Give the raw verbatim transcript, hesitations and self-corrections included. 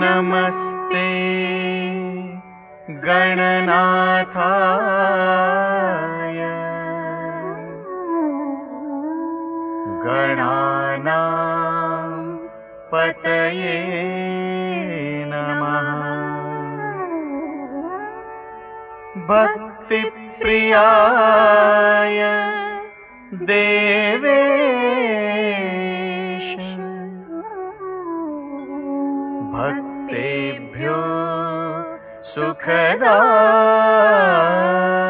नमस्ते गणनाथाय गणानां पतये नमः। भक्तिप्रियाय देवेश भक्तेभ्यो सुखदाय